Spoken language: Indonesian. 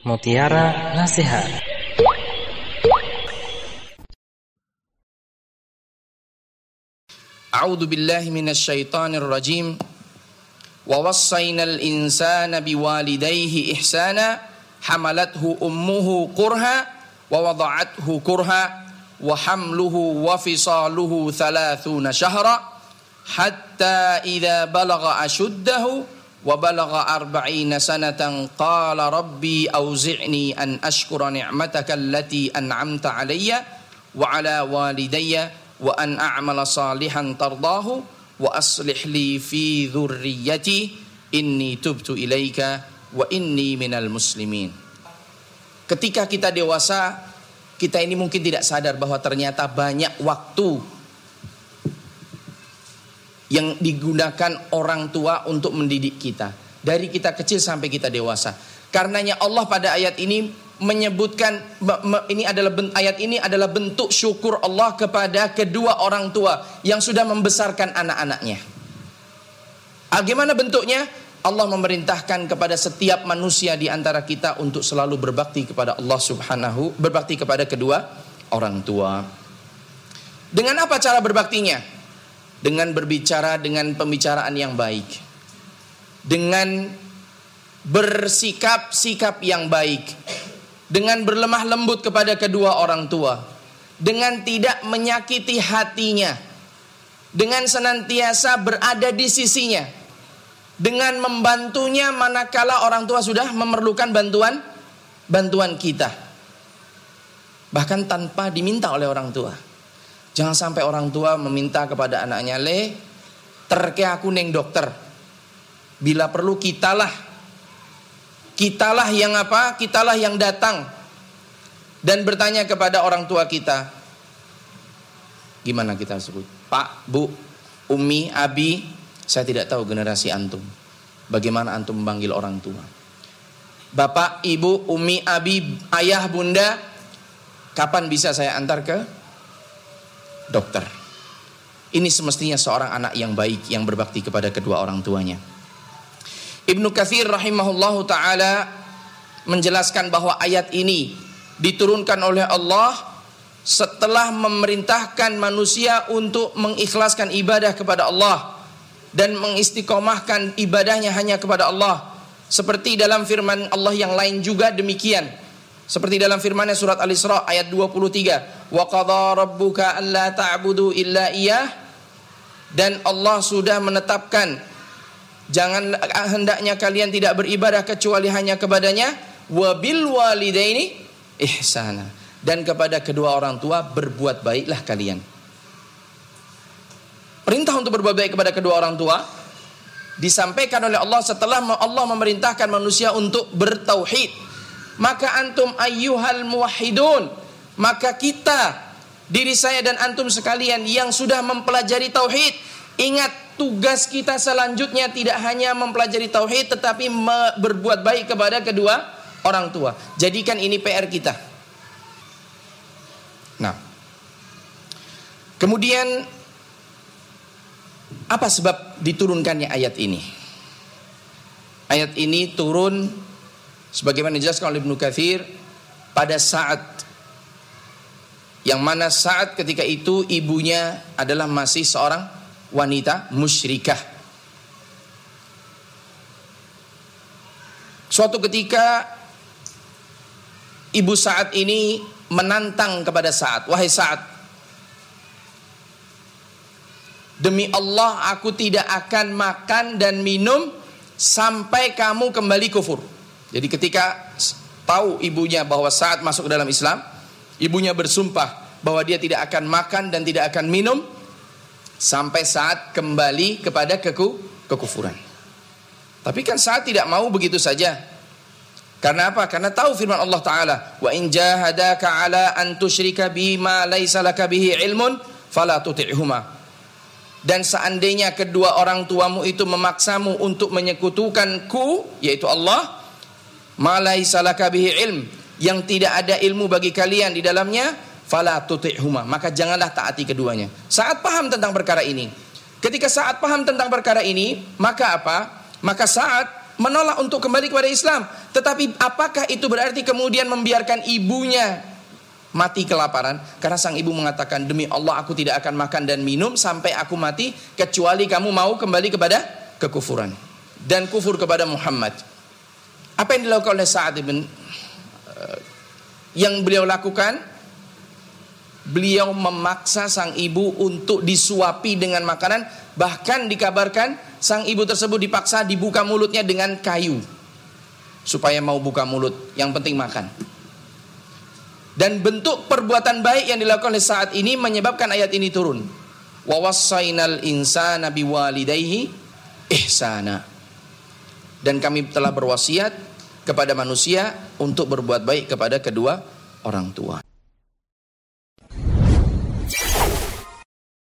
Mutiara Nasihat. A'udzu billahi minasy syaithanir rajim. Wa wassaynal insana biwalidayhi ihsana hamalathu ummuhu kurha wa wada'athu kurha wa hamluhu wa fisaluhu 30 syahra hatta idza balagha ashuddahu wa balagha 40 sanatan qala rabbi auzi'ni an ashkura ni'mataka allati an'amta alayya wa ala walidayya wa an a'mala salihan tardahu wa aslih li fi dhurriyyati inni tubtu ilaika wa inni minal muslimin. Ketika kita dewasa, kita ini mungkin tidak sadar bahwa ternyata banyak waktu yang digunakan orang tua untuk mendidik kita. Dari kita kecil sampai kita dewasa. Karenanya Allah pada ayat ini menyebutkan, ayat ini adalah bentuk syukur Allah kepada kedua orang tua yang sudah membesarkan anak-anaknya. Bagaimana bentuknya? Allah memerintahkan kepada setiap manusia di antara kita untuk selalu berbakti kepada Allah berbakti kepada kedua orang tua. Dengan apa cara berbaktinya? Dengan berbicara dengan pembicaraan yang baik, dengan bersikap yang baik, dengan berlemah lembut kepada kedua orang tua, dengan tidak menyakiti hatinya, dengan senantiasa berada di sisinya, dengan membantunya manakala orang tua sudah memerlukan bantuan kita, bahkan tanpa diminta oleh orang tua. Jangan sampai orang tua meminta kepada anaknya, "Le, terke aku neng dokter." Bila perlu kitalah yang apa? Kitalah yang datang dan bertanya kepada orang tua kita. Gimana kita sebut? Pak, Bu, Umi, Abi, saya tidak tahu generasi antum. Bagaimana antum memanggil orang tua? Bapak, Ibu, Umi, Abi, Ayah, Bunda, kapan bisa saya antar ke dokter? Ini semestinya seorang anak yang baik yang berbakti kepada kedua orang tuanya. Ibnu Katsir rahimahullahu taala menjelaskan bahwa ayat ini diturunkan oleh Allah setelah memerintahkan manusia untuk mengikhlaskan ibadah kepada Allah dan mengistiqomahkan ibadahnya hanya kepada Allah. Seperti dalam firman Allah yang lain juga demikian. Seperti dalam firman-Nya surat Al-Isra ayat 23, wa qadha rabbuka alla ta'budu illa iyyah, dan Allah sudah menetapkan hendaknya kalian tidak beribadah kecuali hanya kepadanya, wa bil walidaini ihsana, dan kepada kedua orang tua berbuat baiklah kalian. Perintah untuk berbuat baik kepada kedua orang tua disampaikan oleh Allah setelah Allah memerintahkan manusia untuk bertauhid. Maka antum ayyuhal muwahhidun, maka kita, diri saya dan antum sekalian yang sudah mempelajari tauhid, ingat tugas kita selanjutnya tidak hanya mempelajari tauhid tetapi berbuat baik kepada kedua orang tua. Jadikan ini PR kita. Nah, kemudian apa sebab diturunkannya ayat ini? Ayat ini turun sebagaimana dijelaskan oleh Ibnu Katsir pada saat yang mana saat ketika itu ibunya adalah masih seorang wanita musyrikah. Suatu ketika ibu Sa'ad ini menantang kepada Sa'ad, "Wahai Sa'ad, demi Allah aku tidak akan makan dan minum sampai kamu kembali kufur." Jadi ketika tahu ibunya bahwa Sa'ad masuk ke dalam Islam, ibunya bersumpah bahwa dia tidak akan makan dan tidak akan minum sampai Sa'ad kembali kepada kekufuran. Tapi kan Sa'ad tidak mau begitu saja. Karena apa? Karena tahu firman Allah Ta'ala, "Wa in jahadaka ala an tusyrika bima laisa laka bihi ilmun fala tuti'huma." Dan seandainya kedua orang tuamu itu memaksamu untuk menyekutukanku, yaitu Allah, ma laisa laka bihi ilm, yang tidak ada ilmu bagi kalian di dalamnya, fala tuti'huma, maka janganlah taati keduanya. Saat paham tentang perkara ini. Ketika Sa'ad paham tentang perkara ini, maka apa? Maka Sa'ad menolak untuk kembali kepada Islam. Tetapi apakah itu berarti kemudian membiarkan ibunya mati kelaparan? Karena sang ibu mengatakan, demi Allah aku tidak akan makan dan minum sampai aku mati, kecuali kamu mau kembali kepada kekufuran dan kufur kepada Muhammad. Apa yang dilakukan oleh Sa'ad bin yang beliau lakukan? Beliau memaksa sang ibu untuk disuapi dengan makanan. Bahkan dikabarkan sang ibu tersebut dipaksa dibuka mulutnya dengan kayu supaya mau buka mulut, yang penting makan. Dan bentuk perbuatan baik yang dilakukan oleh Sa'ad ini menyebabkan ayat ini turun. Wa wassainal insana biwalidayhi ihsana. Dan kami telah berwasiat kepada manusia untuk berbuat baik kepada kedua orang tua.